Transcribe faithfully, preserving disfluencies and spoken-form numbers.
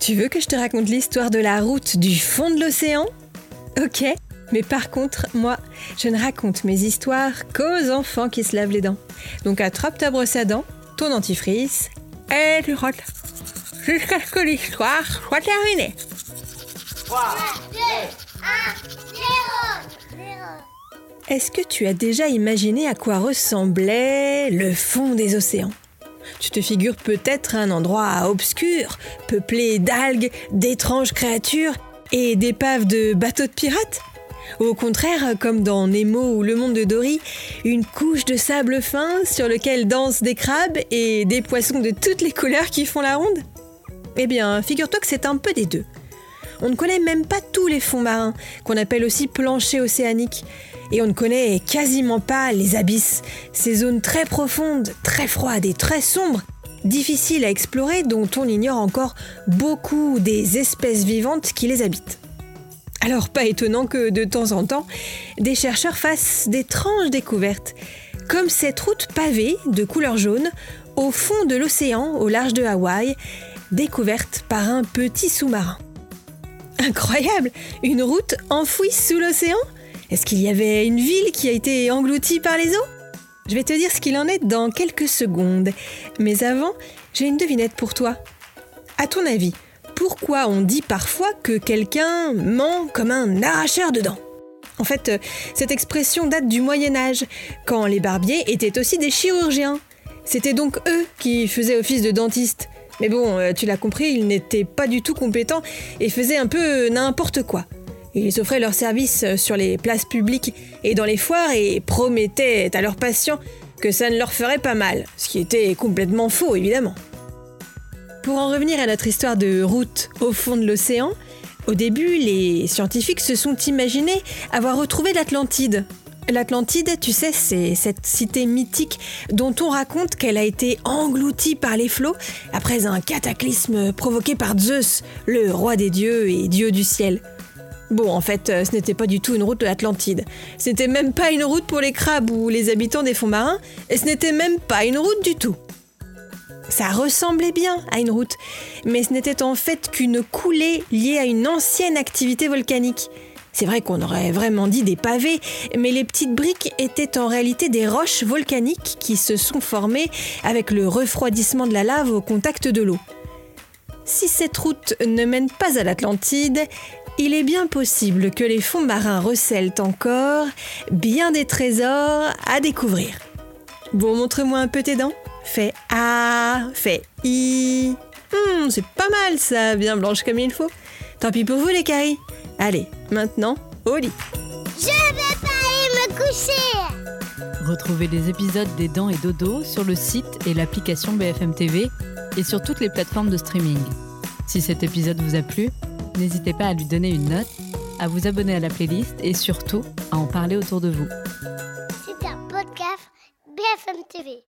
Tu veux que je te raconte l'histoire de la route du fond de l'océan ? Ok, mais par contre, moi, je ne raconte mes histoires qu'aux enfants qui se lavent les dents. Donc attrape ta brosse à dents, ton dentifrice, et tu frottes. Jusqu'à ce que l'histoire soit terminée. trois, deux, un, zéro. Est-ce que tu as déjà imaginé à quoi ressemblait le fond des océans ? Tu te figures peut-être un endroit obscur, peuplé d'algues, d'étranges créatures et d'épaves de bateaux de pirates ? Ou au contraire, comme dans Nemo ou Le Monde de Dory, une couche de sable fin sur lequel dansent des crabes et des poissons de toutes les couleurs qui font la ronde ? Eh bien, figure-toi que c'est un peu des deux. On ne connaît même pas tous les fonds marins, qu'on appelle aussi planchers océaniques. Et on ne connaît quasiment pas les abysses, ces zones très profondes, très froides et très sombres, difficiles à explorer, dont on ignore encore beaucoup des espèces vivantes qui les habitent. Alors pas étonnant que de temps en temps, des chercheurs fassent d'étranges découvertes, comme cette route pavée de couleur jaune au fond de l'océan au large de Hawaï, découverte par un petit sous-marin. Incroyable! Une route enfouie sous l'océan ? Est-ce qu'il y avait une ville qui a été engloutie par les eaux ? Je vais te dire ce qu'il en est dans quelques secondes. Mais avant, j'ai une devinette pour toi. À ton avis, pourquoi on dit parfois que quelqu'un ment comme un arracheur de dents ? En fait, cette expression date du Moyen-Âge, quand les barbiers étaient aussi des chirurgiens. C'était donc eux qui faisaient office de dentistes. Mais bon, tu l'as compris, ils n'étaient pas du tout compétents et faisaient un peu n'importe quoi. Ils offraient leurs services sur les places publiques et dans les foires et promettaient à leurs patients que ça ne leur ferait pas mal, ce qui était complètement faux évidemment. Pour en revenir à notre histoire de route au fond de l'océan, au début, les scientifiques se sont imaginés avoir retrouvé l'Atlantide. L'Atlantide, tu sais, c'est cette cité mythique dont on raconte qu'elle a été engloutie par les flots après un cataclysme provoqué par Zeus, le roi des dieux et dieu du ciel. Bon, en fait, ce n'était pas du tout une route de l'Atlantide. Ce n'était même pas une route pour les crabes ou les habitants des fonds marins, et ce n'était même pas une route du tout. Ça ressemblait bien à une route, mais ce n'était en fait qu'une coulée liée à une ancienne activité volcanique. C'est vrai qu'on aurait vraiment dit des pavés, mais les petites briques étaient en réalité des roches volcaniques qui se sont formées avec le refroidissement de la lave au contact de l'eau. Si cette route ne mène pas à l'Atlantide, il est bien possible que les fonds marins recèlent encore bien des trésors à découvrir. Bon, montre-moi un peu tes dents. Fais A, fais I. Hum, c'est pas mal ça, bien blanche comme il faut. Tant pis pour vous les caries. Allez, maintenant, au lit. Je vais pas aller me coucher. Retrouvez les épisodes des Dents et Dodo sur le site et l'application B F M T V et sur toutes les plateformes de streaming. Si cet épisode vous a plu, n'hésitez pas à lui donner une note, à vous abonner à la playlist et surtout à en parler autour de vous. C'est un podcast B F M T V.